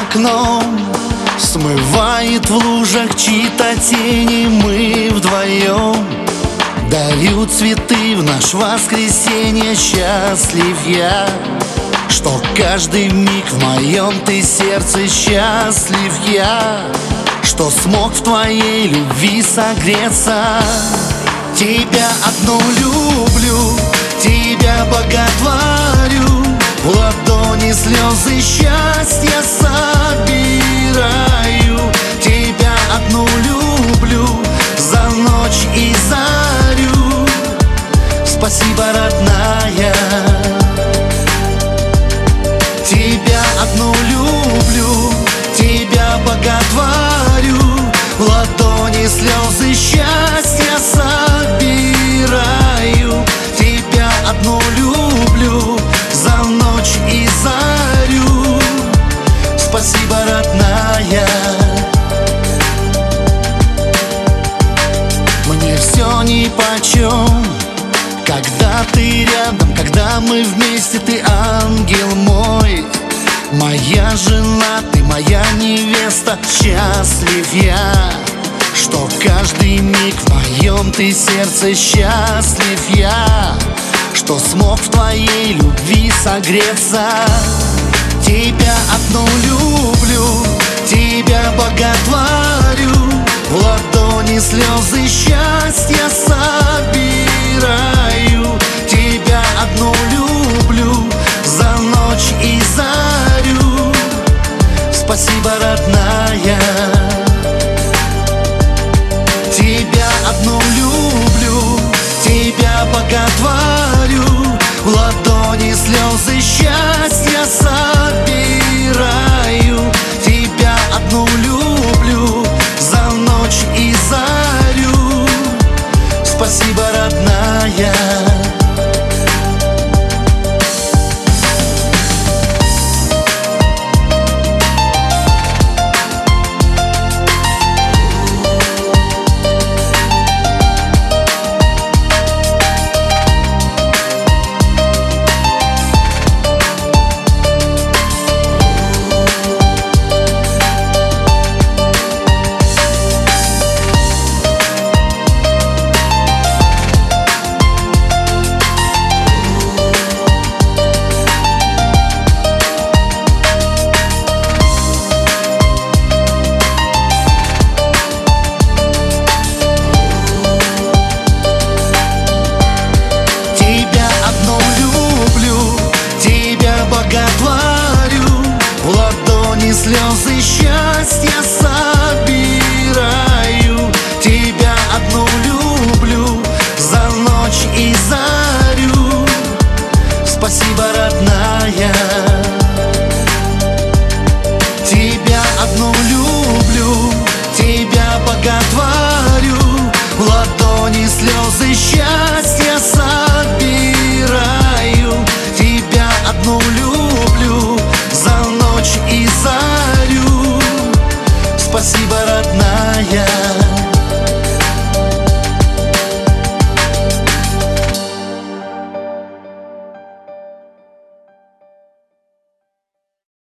окном смывает в лужах чьи-то тени. Мы вдвоем дарю цветы в наш воскресенье. Счастлив я, что каждый миг в моем ты сердце. Счастлив я, что смог в твоей любви согреться. Тебя одну люблю, тебя боготворю, в ладони слезы счастья собираю. Тебя одну люблю, за ночь и зарю. Спасибо, родная. Тебя одну люблю, тебя боготворю, в ладони слезы счастья собираю. Тебя одну люблю, за ночь и зарю. Спасибо, родная. Мне все нипочем, когда ты рядом, когда мы вместе. Ты ангел мой, моя жена, ты моя невеста. Счастлив я, что каждый миг в моем ты сердце. Счастлив я, что смог в твоей любви согреться. Тебя одну люблю, тебя боготворю, в ладони слезы счастья собираю. Тебя одну люблю, за ночь и зарю. Спасибо, родная. Тебя одну люблю, тебя боготворю, в ладони слезы счастья собираю. Тебя одну люблю, за ночь и зарю. Спасибо, родная. Боготворю, в ладони слезы